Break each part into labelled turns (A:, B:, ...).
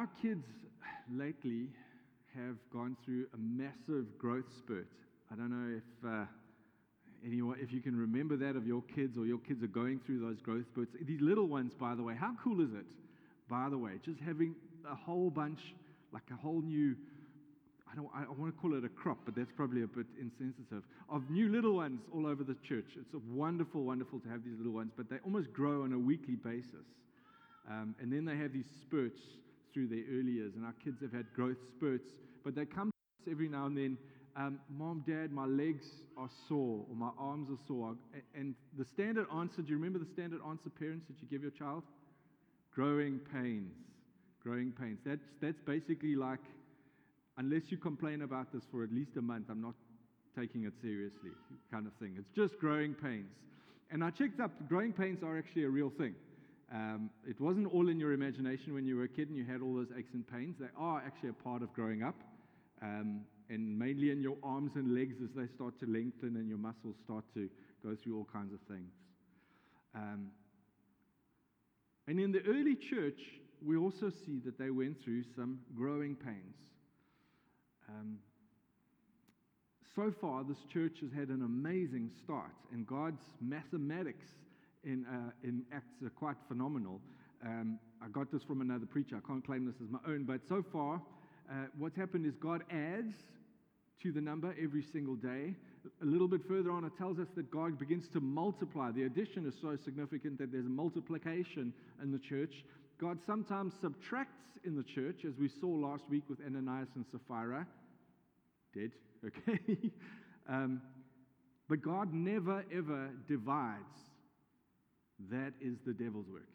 A: kids lately have gone through a massive growth spurt. I don't know if you can remember that of your kids, or your kids are going through those growth spurts. These little ones, by the way, how cool is it? By the way, just having a whole bunch, like a whole new, I want to call it a crop, but that's probably a bit insensitive, of new little ones all over the church. It's wonderful, wonderful to have these little ones, but they almost grow on a weekly basis. And then they have these spurts through their early years, and our kids have had growth spurts, but they come to us every now and then. Mom, Dad, my legs are sore, or my arms are sore. And the standard answer, do you remember the standard answer, parents, that you give your child? Growing pains. Growing pains. That's basically like, unless you complain about this for at least a month, I'm not taking it seriously, kind of thing. It's just growing pains. And I checked up, growing pains are actually a real thing. It wasn't all in your imagination when you were a kid and you had all those aches and pains. They are actually a part of growing up. And mainly in your arms and legs as they start to lengthen and your muscles start to go through all kinds of things. And in the early church, we also see that they went through some growing pains. So far, this church has had an amazing start, and God's mathematics in Acts are quite phenomenal. I got this from another preacher. I can't claim this as my own, but so far, what's happened is God adds to the number every single day. A little bit further on, it tells us that God begins to multiply. The addition is so significant that there's a multiplication in the church. God sometimes subtracts in the church, as we saw last week with Ananias and Sapphira. Dead, okay? But God never, ever divides. That is the devil's work.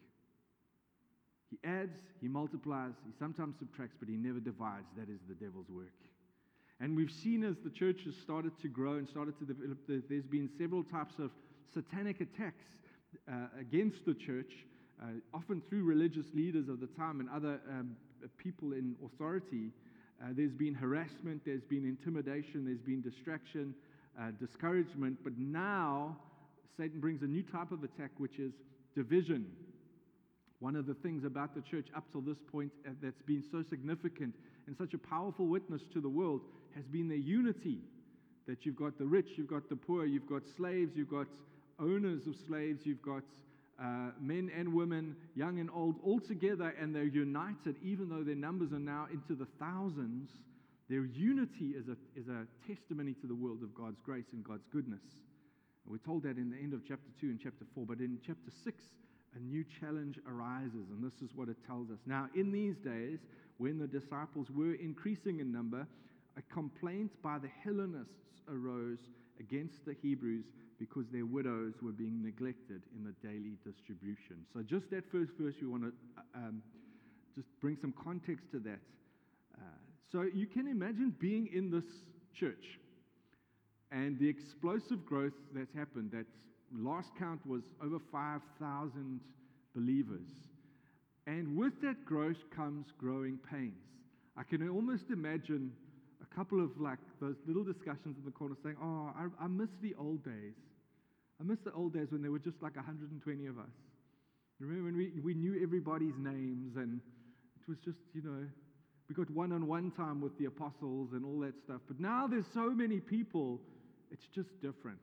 A: He adds, he multiplies, he sometimes subtracts, but he never divides. That is the devil's work. And we've seen as the church has started to grow and started to develop, there's been several types of satanic attacks against the church, often through religious leaders of the time and other people in authority. There's been harassment, there's been intimidation, there's been distraction, discouragement, but now Satan brings a new type of attack, which is division. One of the things about the church up till this point that's been so significant and such a powerful witness to the world has been their unity. That you've got the rich, you've got the poor, you've got slaves, you've got owners of slaves, you've got men and women, young and old, all together, and they're united, even though their numbers are now into the thousands. Their unity is a testimony to the world of God's grace and God's goodness. And we're told that in the end of chapter 2 and chapter 4, but in chapter 6, a new challenge arises, and this is what it tells us. Now, in these days, when the disciples were increasing in number, a complaint by the Hellenists arose against the Hebrews because their widows were being neglected in the daily distribution. So just that first verse, we want to just bring some context to that. So you can imagine being in this church and the explosive growth that's happened. That last count was over 5,000 believers. And with that growth comes growing pains. I can almost imagine a couple of like those little discussions in the corner saying, I miss the old days. I miss the old days when there were just like 120 of us. Remember when we knew everybody's names, and it was just, we got one-on-one time with the apostles and all that stuff. But now there's so many people, it's just different.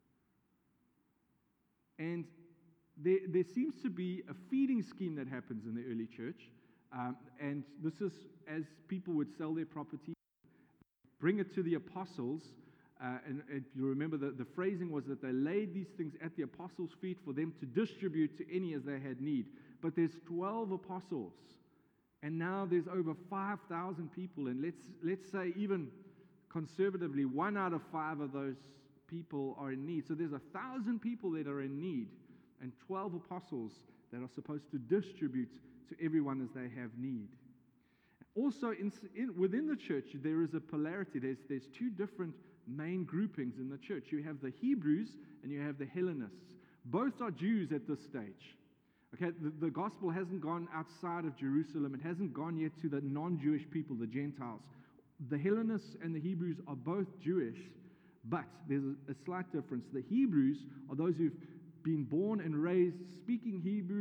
A: And there seems to be a feeding scheme that happens in the early church. And this is as people would sell their property, bring it to the apostles. And you remember the phrasing was that they laid these things at the apostles' feet for them to distribute to any as they had need. But there's 12 apostles. And now there's over 5,000 people. And let's say even conservatively, 1 out of 5 of those people are in need. So there's 1,000 people that are in need and 12 apostles that are supposed to distribute to everyone as they have need. Also, within the church, there is a polarity. There's 2 different main groupings in the church. You have the Hebrews and you have the Hellenists. Both are Jews at this stage. Okay, the gospel hasn't gone outside of Jerusalem. It hasn't gone yet to the non-Jewish people, the Gentiles. The Hellenists and the Hebrews are both Jewish, but there's a slight difference. The Hebrews are those who've been born and raised speaking Hebrew,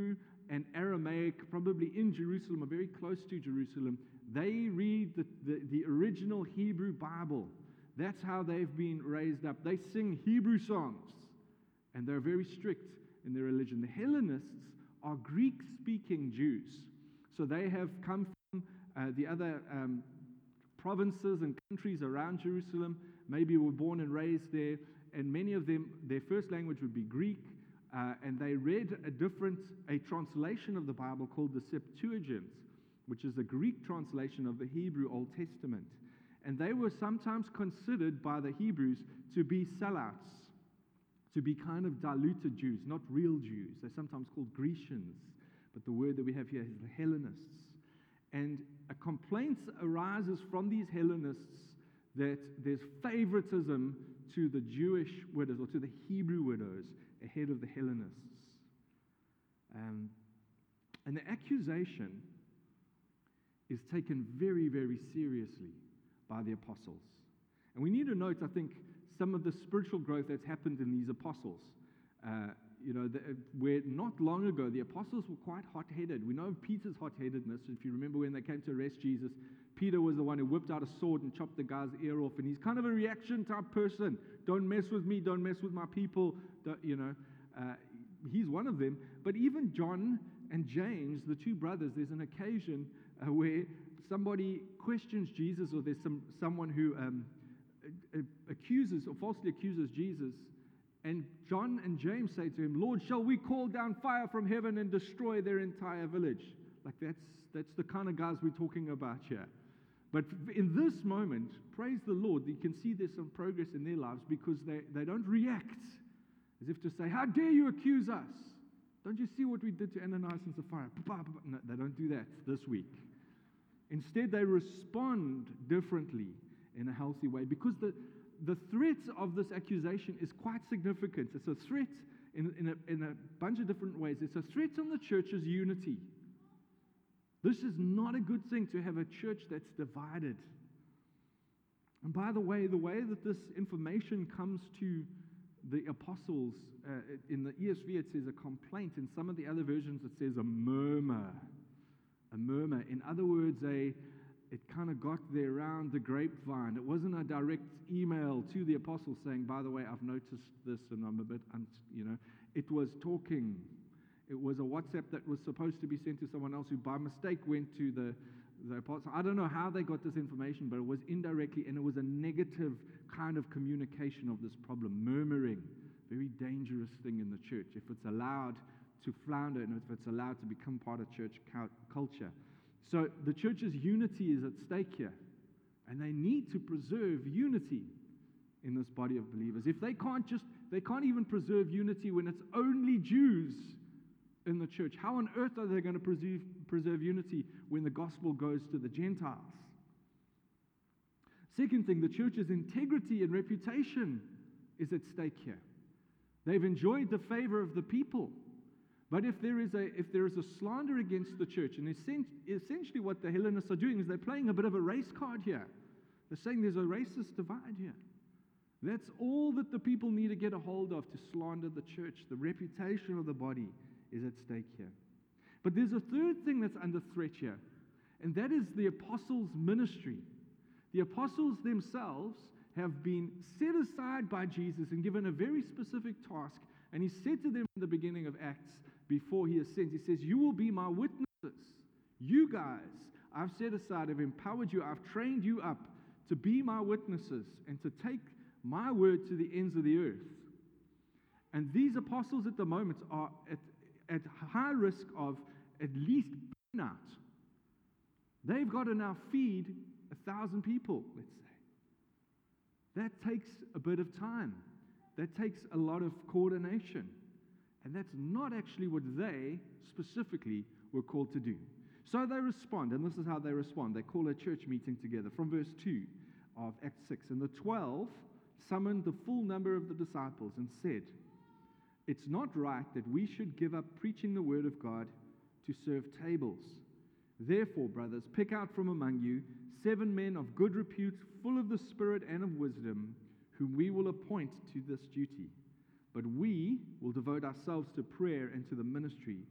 A: and Aramaic, probably in Jerusalem or very close to Jerusalem, they read the original Hebrew Bible. That's how they've been raised up. They sing Hebrew songs, and they're very strict in their religion. The Hellenists are Greek-speaking Jews. So they have come from the other provinces and countries around Jerusalem, maybe were born and raised there, and many of them, their first language would be Greek, and they read a translation of the Bible called the Septuagint, which is a Greek translation of the Hebrew Old Testament. And they were sometimes considered by the Hebrews to be sellouts, to be kind of diluted Jews, not real Jews. They're sometimes called Grecians, but the word that we have here is the Hellenists. And a complaint arises from these Hellenists that there's favoritism to the Jewish widows or to the Hebrew widows ahead of the Hellenists. And the accusation is taken very, very seriously by the apostles. And we need to note, I think, some of the spiritual growth that's happened in these apostles. Where not long ago the apostles were quite hot-headed. We know of Peter's hot-headedness. If you remember when they came to arrest Jesus, Peter was the one who whipped out a sword and chopped the guy's ear off. And he's kind of a reaction type person. Don't mess with me. Don't mess with my people. He's one of them. But even John and James, the two brothers, there's an occasion where somebody questions Jesus, or there's someone who accuses or falsely accuses Jesus. And John and James say to him, Lord, shall we call down fire from heaven and destroy their entire village? Like that's the kind of guys we're talking about here. But in this moment, praise the Lord, you can see there's some progress in their lives because they don't react as if to say, how dare you accuse us? Don't you see what we did to Ananias and Sapphira? No, they don't do that this week. Instead, they respond differently in a healthy way because the threat of this accusation is quite significant. It's a threat in a bunch of different ways. It's a threat on the church's unity. This is not a good thing to have a church that's divided. And by the way that this information comes to the apostles, in the ESV it says a complaint. In some of the other versions it says a murmur. A murmur. In other words, it kind of got there around the grapevine. It wasn't a direct email to the apostles saying, by the way, I've noticed this and I'm a bit, It was talking. It was a WhatsApp that was supposed to be sent to someone else who by mistake went to the apostles. I don't know how they got this information, but it was indirectly, and it was a negative kind of communication of this problem. Murmuring, very dangerous thing in the church if it's allowed to flounder and if it's allowed to become part of church culture. So the church's unity is at stake here, and they need to preserve unity in this body of believers. If they can't even preserve unity when it's only Jews in the church, how on earth are they going to preserve unity when the gospel goes to the Gentiles? Second thing, the church's integrity and reputation is at stake here. They've enjoyed the favor of the people. But if there is a slander against the church, and essentially what the Hellenists are doing is they're playing a bit of a race card here. They're saying there's a racist divide here. That's all that the people need to get a hold of to slander the church. The reputation of the body is at stake here. But there's a third thing that's under threat here, and that is the apostles' ministry. The apostles themselves have been set aside by Jesus and given a very specific task, and he said to them in the beginning of Acts, before he ascends, he says, you will be my witnesses. You guys, I've set aside, I've empowered you, I've trained you up to be my witnesses and to take my word to the ends of the earth. And these apostles at the moment are at high risk of at least burnout. They've got to now feed 1,000 people, let's say. That takes a bit of time. That takes a lot of coordination. And that's not actually what they specifically were called to do. So they respond, and this is how they respond. They call a church meeting together from verse 2 of Acts 6. And the 12 summoned the full number of the disciples and said, it's not right that we should give up preaching the word of God to serve tables. Therefore, brothers, pick out from among you 7 men of good repute, full of the Spirit and of wisdom, whom we will appoint to this duty. But we will devote ourselves to prayer and to the ministry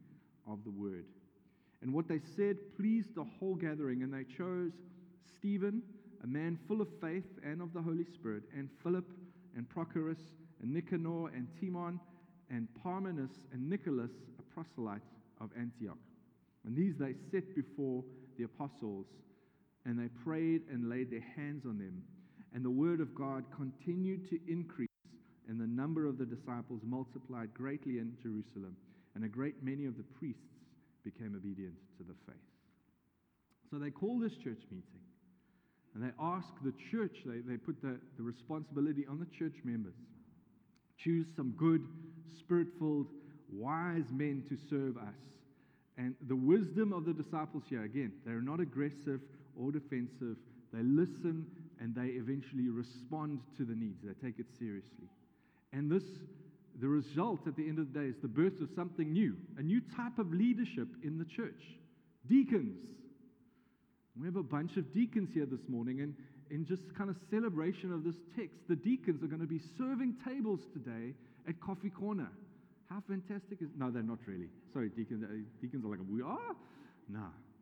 A: of the word. And what they said pleased the whole gathering, and they chose Stephen, a man full of faith and of the Holy Spirit, and Philip, and Prochorus, and Nicanor, and Timon, and Parmenas, and Nicholas, a proselyte of Antioch. And these they set before the apostles, and they prayed and laid their hands on them. And the word of God continued to increase, and the number of the disciples multiplied greatly in Jerusalem, and a great many of the priests became obedient to the faith. So they call this church meeting, and they ask the church, they put the responsibility on the church members. Choose some good, spirit-filled, wise men to serve us. And the wisdom of the disciples here, again, they're not aggressive or defensive. They listen, and they eventually respond to the needs. They take it seriously. And the result at the end of the day is the birth of something new, a new type of leadership in the church. Deacons. We have a bunch of deacons here this morning, and in just kind of celebration of this text, the deacons are going to be serving tables today at Coffee Corner. How fantastic is... No, they're not really. Sorry, deacons. Deacons are like, we are? No.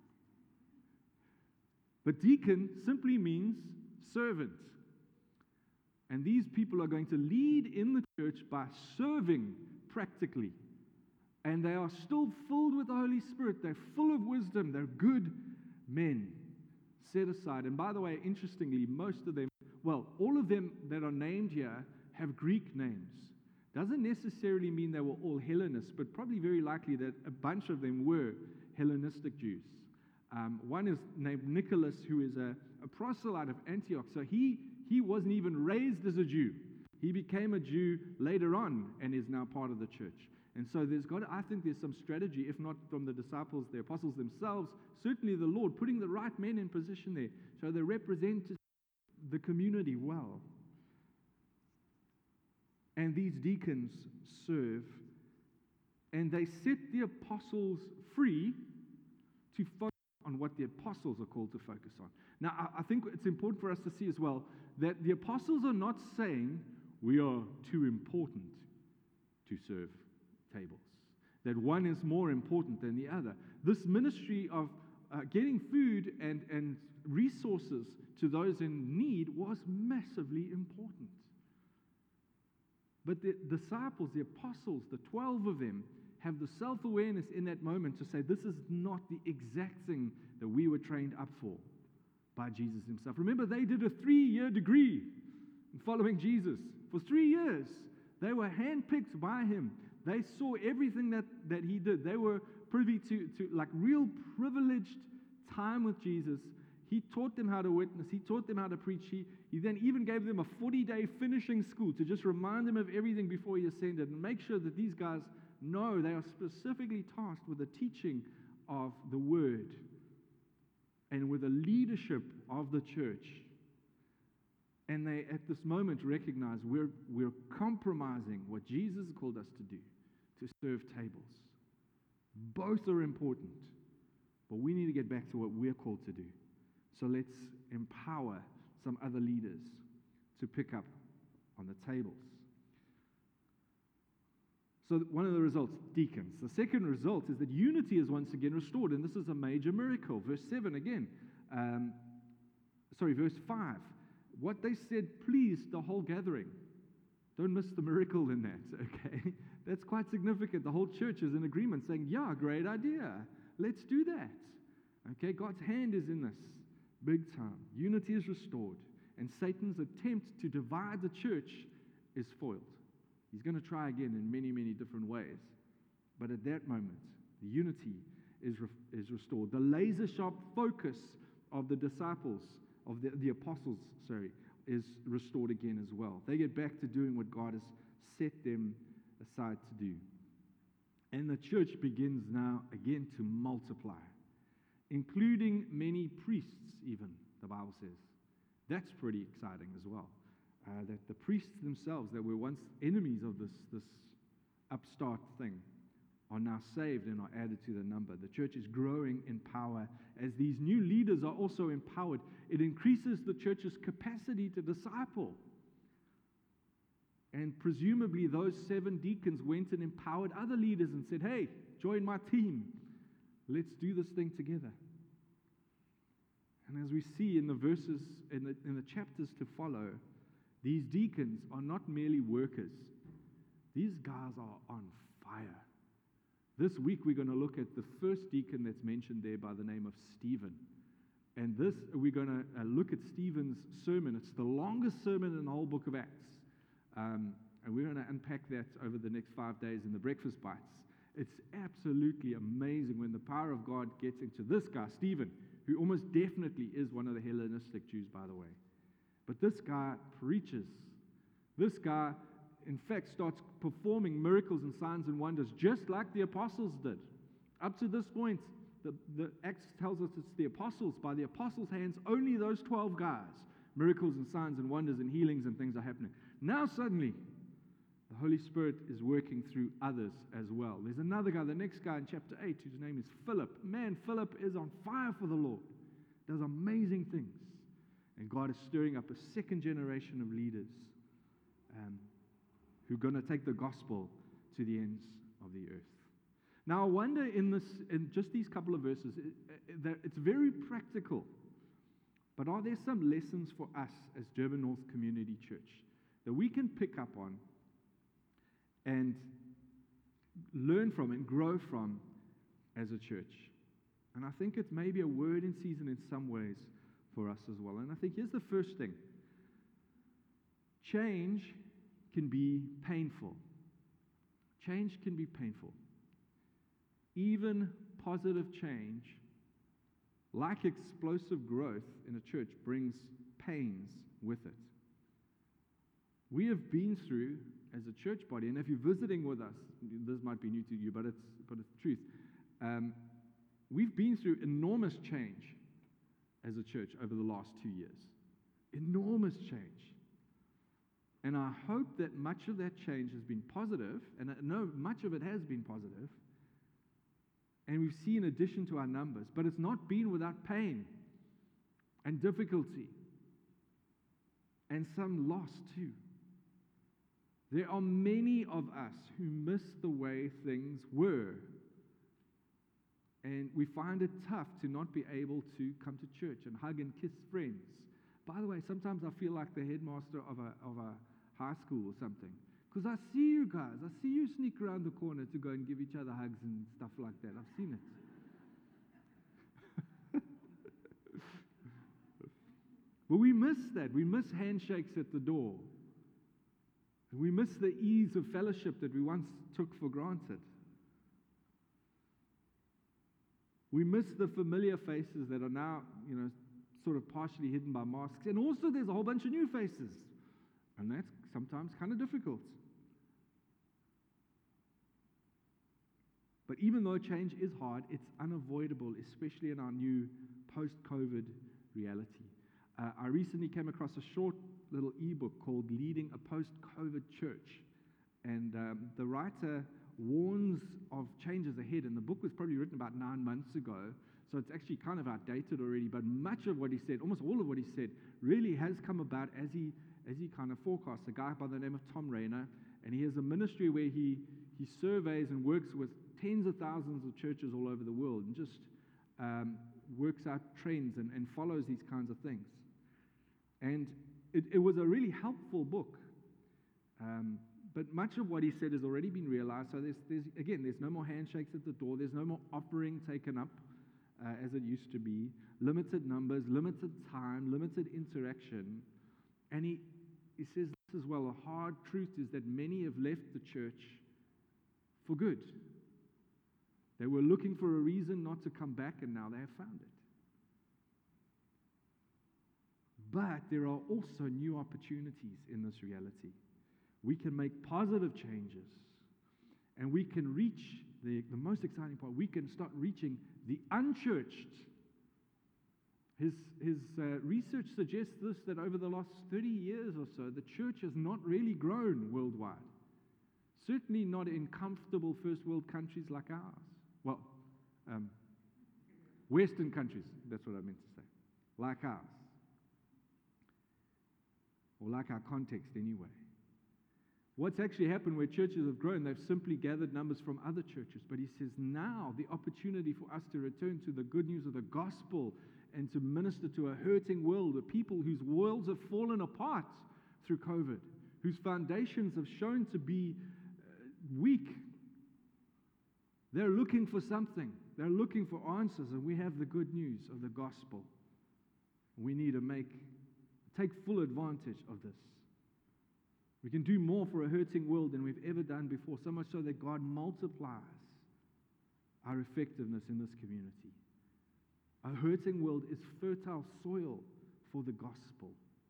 A: But deacon simply means servant. And these people are going to lead in the church by serving practically. And they are still filled with the Holy Spirit. They're full of wisdom. They're good men set aside. And by the way, interestingly, most of them, well, all of them that are named here have Greek names. Doesn't necessarily mean they were all Hellenists, but probably very likely that a bunch of them were Hellenistic Jews. One is named Nicholas, who is a proselyte of Antioch. So he wasn't even raised as a Jew. He became a Jew later on and is now part of the church. And so I think there's some strategy, if not from the disciples, the apostles themselves, certainly the Lord, putting the right men in position there so they represent the community well. And these deacons serve, and they set the apostles free to focus on what the apostles are called to focus on. Now, I think it's important for us to see as well that the apostles are not saying we are too important to serve tables, that one is more important than the other. This ministry of getting food and resources to those in need was massively important. But the disciples, the apostles, the 12 of them, have the self-awareness in that moment to say, this is not the exact thing that we were trained up for by Jesus himself. Remember, they did a 3-year degree in following Jesus. For 3 years, they were handpicked by him. They saw everything that he did. They were privy to like real privileged time with Jesus. He taught them how to witness. He taught them how to preach. He then even gave them a 40-day finishing school to just remind them of everything before he ascended and make sure that these guys know they are specifically tasked with the teaching of the word and with the leadership of the church. And they, at this moment, recognize we're compromising what Jesus called us to do, to serve tables. Both are important, but we need to get back to what we're called to do. So let's empower some other leaders to pick up on the tables. So one of the results, deacons. The second result is that unity is once again restored, and this is a major miracle. Verse 7 again. Verse 5. What they said pleased the whole gathering. Don't miss the miracle in that, okay? That's quite significant. The whole church is in agreement saying, yeah, great idea. Let's do that. Okay, God's hand is in this big time. Unity is restored, and Satan's attempt to divide the church is foiled. He's going to try again in many, many different ways. But at that moment, the unity is restored. The laser-sharp focus of the disciples, of the apostles, is restored again as well. They get back to doing what God has set them aside to do. And the church begins now again to multiply, including many priests even, the Bible says. That's pretty exciting as well. That the priests themselves that were once enemies of this upstart thing are now saved and are added to the number. The church is growing in power as these new leaders are also empowered. It increases the church's capacity to disciple. And presumably those 7 deacons went and empowered other leaders and said, hey, join my team. Let's do this thing together. And as we see in the verses, in the chapters to follow, these deacons are not merely workers. These guys are on fire. This week we're going to look at the first deacon that's mentioned there by the name of Stephen. And we're going to look at Stephen's sermon. It's the longest sermon in the whole book of Acts. And we're going to unpack that over the next 5 days in the breakfast bites. It's absolutely amazing when the power of God gets into this guy, Stephen, who almost definitely is one of the Hellenistic Jews, by the way. But this guy preaches. This guy, in fact, starts performing miracles and signs and wonders just like the apostles did. Up to this point, the Acts tells us it's the apostles. By the apostles' hands, only those 12 guys. Miracles and signs and wonders and healings and things are happening. Now suddenly, the Holy Spirit is working through others as well. There's another guy, the next guy in chapter 8, whose name is Philip. Man, Philip is on fire for the Lord. Does amazing things. And God is stirring up a second generation of leaders who are going to take the gospel to the ends of the earth. Now, I wonder in just these couple of verses, that it's very practical. But are there some lessons for us as Durban North Community Church that we can pick up on and learn from and grow from as a church? And I think it's maybe a word in season in some ways for us as well. And I think here's the first thing. Change can be painful. Change can be painful. Even positive change, like explosive growth in a church, brings pains with it. We have been through, as a church body, and if you're visiting with us, this might be new to you, but it's the truth. We've been through enormous change as a church over the last 2 years. Enormous change. And I hope that much of that change has been positive, and I know much of it has been positive, and we've seen addition to our numbers, but it's not been without pain and difficulty and some loss too. There are many of us who miss the way things were, and we find it tough to not be able to come to church and hug and kiss friends. By the way, sometimes I feel like the headmaster of a high school or something, because I see you guys. I see you sneak around the corner to go and give each other hugs and stuff like that. I've seen it. But we miss that. We miss handshakes at the door. We miss the ease of fellowship that we once took for granted. We miss the familiar faces that are now, sort of partially hidden by masks. And also there's a whole bunch of new faces. And that's sometimes kind of difficult. But even though change is hard, it's unavoidable, especially in our new post-COVID reality. I recently came across a short little ebook called Leading a Post-COVID Church. And the writer warns of changes ahead. And the book was probably written about 9 months ago. So it's actually kind of outdated already. But much of what he said, almost all of what he said, really has come about as he kind of forecasts. A guy by the name of Tom Rainer. And he has a ministry where he surveys and works with tens of thousands of churches all over the world and just works out trends and follows these kinds of things. And it was a really helpful book. But much of what he said has already been realized. So there's no more handshakes at the door. There's no more offering taken up as it used to be. Limited numbers, limited time, limited interaction. And he says this as well. A hard truth is that many have left the church for good. They were looking for a reason not to come back, and now they have found it. But there are also new opportunities in this reality. We can make positive changes, and we can reach the most exciting part. We can start reaching the unchurched. His research suggests this, that over the last 30 years or so, the church has not really grown worldwide. Certainly not in comfortable first world countries like ours. Well, Western countries, that's what I meant to say. Like ours. Or like our context anyway. What's actually happened where churches have grown, they've simply gathered numbers from other churches. But he says now the opportunity for us to return to the good news of the gospel and to minister to a hurting world, a people whose worlds have fallen apart through COVID, whose foundations have shown to be weak. They're looking for something. They're looking for answers, and we have the good news of the gospel. We need to take full advantage of this. We can do more for a hurting world than we've ever done before, so much so that God multiplies our effectiveness in this community. A hurting world is fertile soil for the gospel.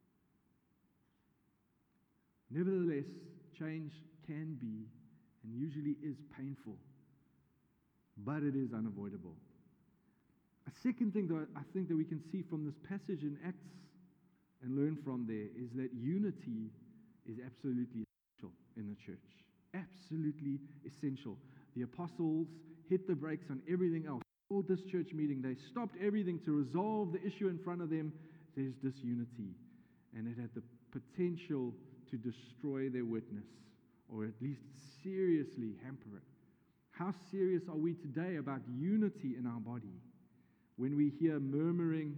A: Nevertheless, change can be and usually is painful, but it is unavoidable. A second thing that I think that we can see from this passage in Acts and learn from there is that unity is absolutely essential in the church. Absolutely essential. The apostles hit the brakes on everything else. All this church meeting, they stopped everything to resolve the issue in front of them. There's disunity, and it had the potential to destroy their witness, or at least seriously hamper it. How serious are we today about unity in our body? When we hear murmuring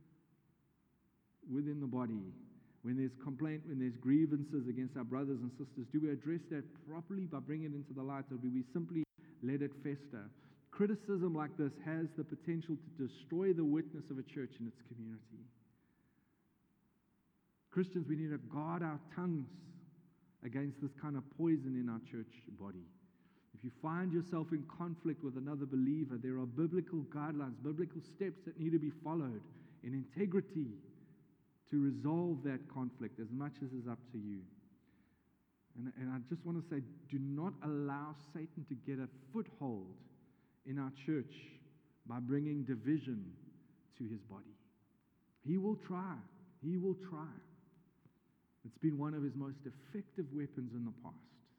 A: within the body, when there's complaint, when there's grievances against our brothers and sisters, do we address that properly by bringing it into the light, or do we simply let it fester? Criticism like this has the potential to destroy the witness of a church in its community. Christians, we need to guard our tongues against this kind of poison in our church body. If you find yourself in conflict with another believer, there are biblical guidelines, biblical steps that need to be followed in integrity to resolve that conflict as much as is up to you. And I just want to say, do not allow Satan to get a foothold in our church by bringing division to his body. He will try. He will try. It's been one of his most effective weapons in the past.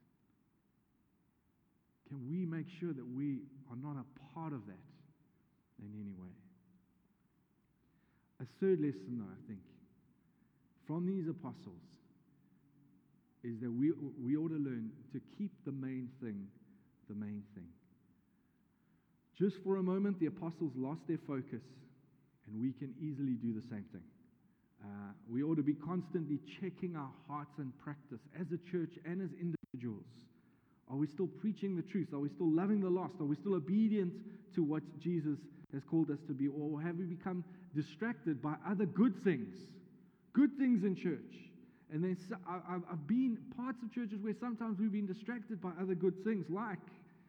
A: Can we make sure that we are not a part of that in any way? A third lesson, though, I think, from these apostles is that we ought to learn to keep the main thing the main thing. Just for a moment, the apostles lost their focus, and we can easily do the same thing. We ought to be constantly checking our hearts and practice as a church and as individuals. Are we still preaching the truth? Are we still loving the lost? Are we still obedient to what Jesus has called us to be? Or have we become distracted by other good things in church? And then I've been parts of churches where sometimes we've been distracted by other good things, like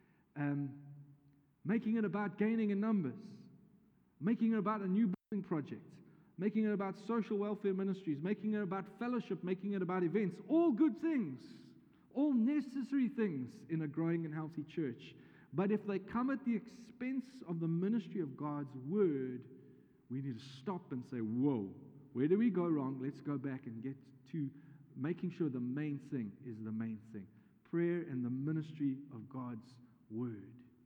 A: making it about gaining in numbers, making it about a new building project, making it about social welfare ministries, making it about fellowship, making it about events. All good things, all necessary things in a growing and healthy church. But if they come at the expense of the ministry of God's word, we need to stop and say, whoa, where did we go wrong? Let's go back and get to making sure the main thing is the main thing. Prayer and the ministry of God's word.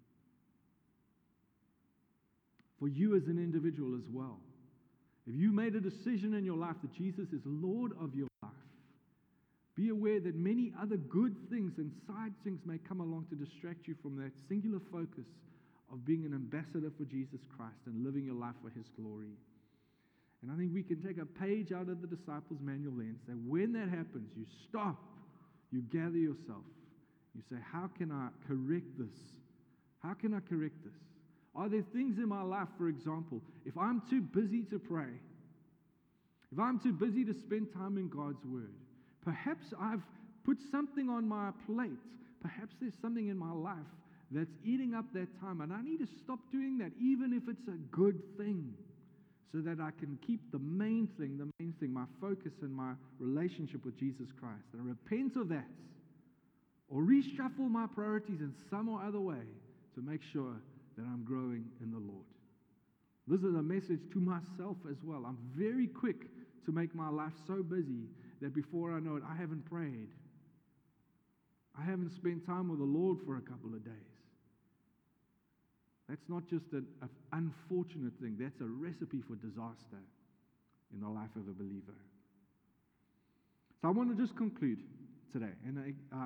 A: For you as an individual as well. If you made a decision in your life that Jesus is Lord of your life, be aware that many other good things and side things may come along to distract you from that singular focus of being an ambassador for Jesus Christ and living your life for His glory. And I think we can take a page out of the disciples' manual then and say, when that happens, you stop, you gather yourself, you say, how can I correct this? How can I correct this? Are there things in my life, for example, if I'm too busy to pray, if I'm too busy to spend time in God's Word, perhaps I've put something on my plate, perhaps there's something in my life that's eating up that time, and I need to stop doing that, even if it's a good thing, so that I can keep the main thing, my focus and my relationship with Jesus Christ, and I repent of that, or reshuffle my priorities in some or other way to make sure that I'm growing in the Lord. This is a message to myself as well. I'm very quick to make my life so busy that before I know it, I haven't prayed. I haven't spent time with the Lord for a couple of days. That's not just an unfortunate thing. That's a recipe for disaster in the life of a believer. So I want to just conclude today. And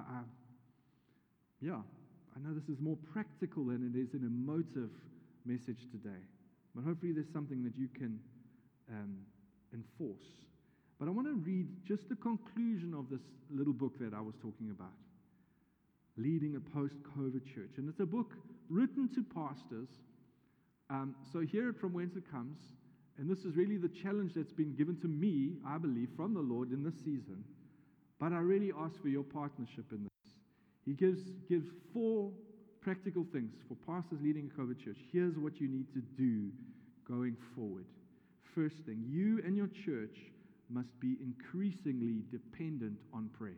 A: I know this is more practical than it is an emotive message today. But hopefully there's something that you can enforce. But I want to read just the conclusion of this little book that I was talking about, Leading a Post-COVID Church. And it's a book written to pastors. So hear it from whence it comes. And this is really the challenge that's been given to me, I believe, from the Lord in this season. But I really ask for your partnership in this. He gives 4 practical things for pastors leading a COVID church. Here's what you need to do going forward. First thing, you and your church must be increasingly dependent on prayer.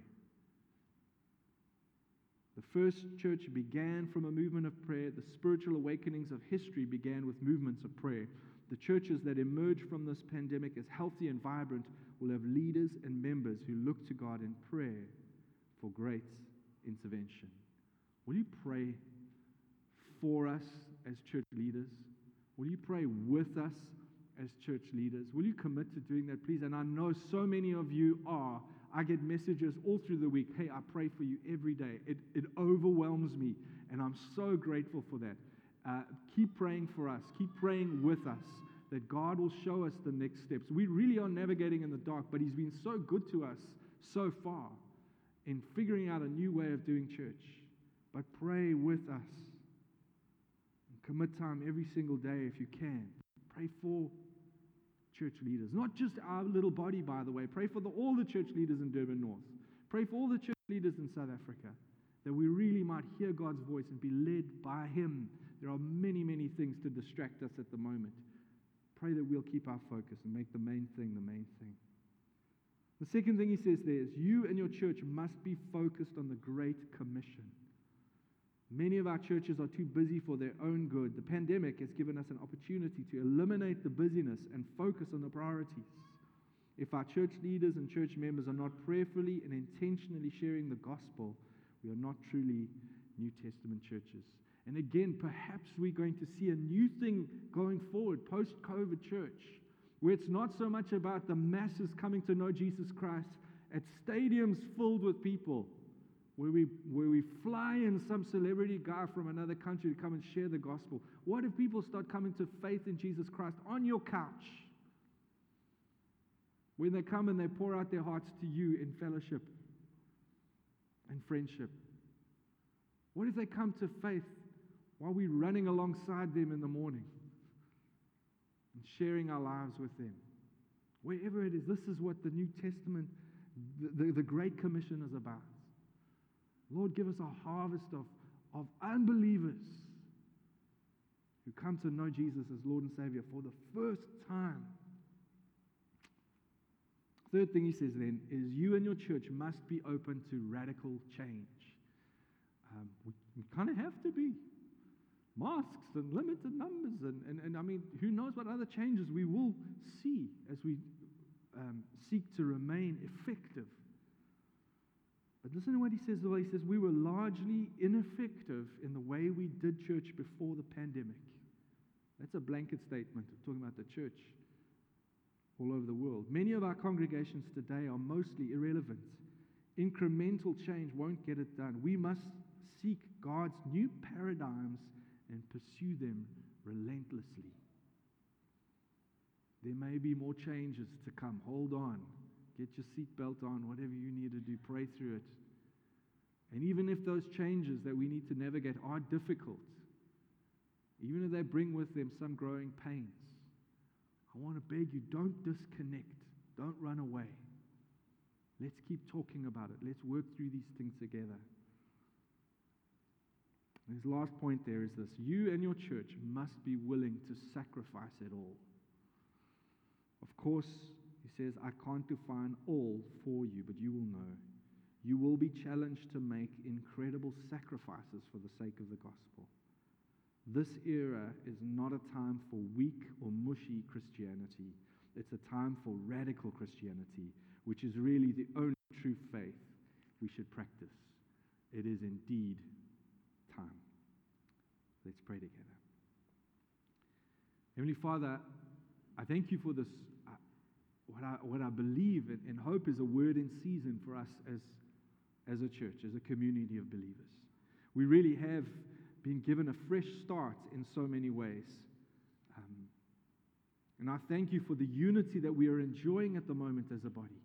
A: The first church began from a movement of prayer. The spiritual awakenings of history began with movements of prayer. The churches that emerge from this pandemic as healthy and vibrant will have leaders and members who look to God in prayer for great intervention. Will you pray for us as church leaders? Will you pray with us as church leaders? Will you commit to doing that, please? And I know so many of you are. I get messages all through the week. Hey, I pray for you every day. It overwhelms me, and I'm so grateful for that. Keep praying for us. Keep praying with us that God will show us the next steps. We really are navigating in the dark, but He's been so good to us so far in figuring out a new way of doing church. But pray with us. And commit time every single day if you can. Pray for church leaders. Not just our little body, by the way. Pray for all the church leaders in Durban North. Pray for all the church leaders in South Africa, that we really might hear God's voice and be led by Him. There are many, many things to distract us at the moment. Pray that we'll keep our focus and make the main thing the main thing. The second thing he says there is, you and your church must be focused on the Great Commission. Many of our churches are too busy for their own good. The pandemic has given us an opportunity to eliminate the busyness and focus on the priorities. If our church leaders and church members are not prayerfully and intentionally sharing the gospel, we are not truly New Testament churches. And again, perhaps we're going to see a new thing going forward, post-COVID church, where it's not so much about the masses coming to know Jesus Christ at stadiums filled with people, where we fly in some celebrity guy from another country to come and share the gospel. What if people start coming to faith in Jesus Christ on your couch? When they come and they pour out their hearts to you in fellowship and friendship. What if they come to faith while we're running alongside them in the morning and sharing our lives with them? Wherever it is, this is what the New Testament, the Great Commission is about. Lord, give us a harvest of unbelievers who come to know Jesus as Lord and Savior for the first time. Third thing he says then is you and your church must be open to radical change. We kind of have to be. Masks and limited numbers and I mean, who knows what other changes we will see as we seek to remain effective. But listen to what he says. He says, we were largely ineffective in the way we did church before the pandemic. That's a blanket statement talking about the church all over the world. Many of our congregations today are mostly irrelevant. Incremental change won't get it done. We must seek God's new paradigms and pursue them relentlessly. There may be more changes to come. Hold on. Get your seatbelt on, whatever you need to do, pray through it. And even if those changes that we need to navigate are difficult, even if they bring with them some growing pains, I want to beg you, don't disconnect. Don't run away. Let's keep talking about it. Let's work through these things together. And his last point there is this. You and your church must be willing to sacrifice it all. Of course, he says, I can't define all for you, but you will know. You will be challenged to make incredible sacrifices for the sake of the gospel. This era is not a time for weak or mushy Christianity. It's a time for radical Christianity, which is really the only true faith we should practice. It is indeed time. Let's pray together. Heavenly Father, I thank you for this, what I believe and hope is a word in season for us as a church, as a community of believers. We really have been given a fresh start in so many ways. And I thank you for the unity that we are enjoying at the moment as a body.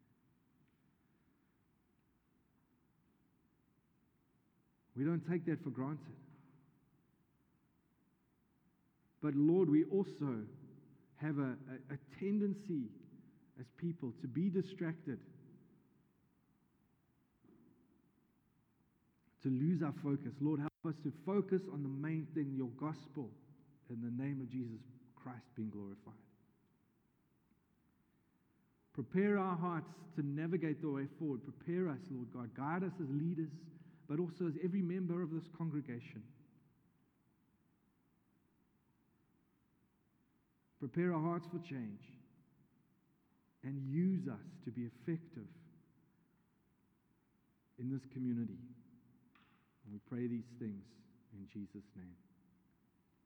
A: We don't take that for granted. But Lord, we also have a tendency as people to be distracted, to lose our focus. Lord, help us to focus on the main thing, your gospel, in the name of Jesus Christ being glorified. Prepare our hearts to navigate the way forward. Prepare us, Lord God. Guide us as leaders, but also as every member of this congregation. Prepare our hearts for change and use us to be effective in this community. And we pray these things in Jesus' name.